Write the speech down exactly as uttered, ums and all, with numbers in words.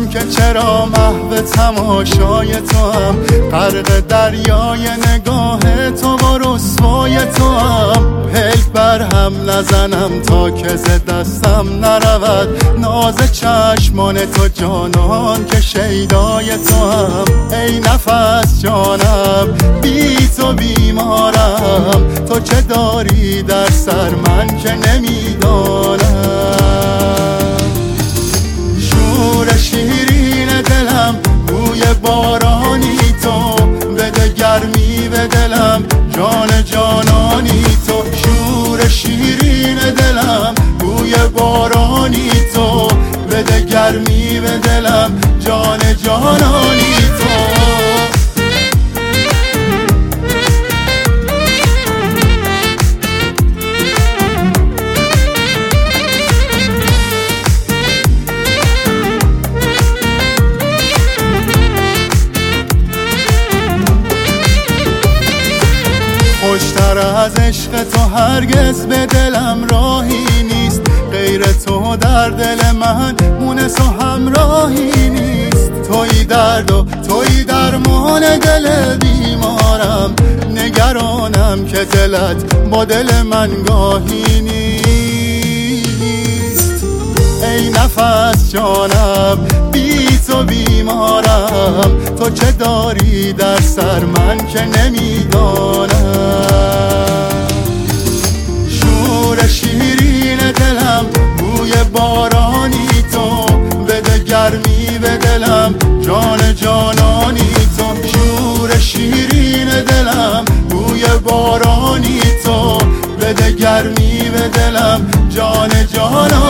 که چرا محو تماشای تو هم، غرق دریای نگاه تو و رسوای تو هم. پلک بر هم نزنم تا که ز دستم نرود ناز چشمان تو جانان که شیدای تو هم. ای نفس جانم بی تو بیمارم، تو چه داری در سر من که نمیدانم. شور شیرین دلم بوی بارانی تو، بده گرمی به دلم جان جانانی تو. شور شیرین دلم بوی بارانی تو، بده گرمی به دلم جان جانانی تو. خوشتر از عشق تو هرگز به دلم راهی نیست، غیر تو در دل من مونس و همراهی نیست. توی درد و توی درمان دل بیمارم، نگرانم که دلت با دل من گاهی نیست. ای نفس جانم بی تو بیمارم، تو چه داری در سر من که نمیدانم. شور شیرین دلم بوی بارانی تو، بده گرمی به دلم جان جانانی تو. شور شیرین دلم بوی بارانی تو، بده گرمی به دلم جان جانانی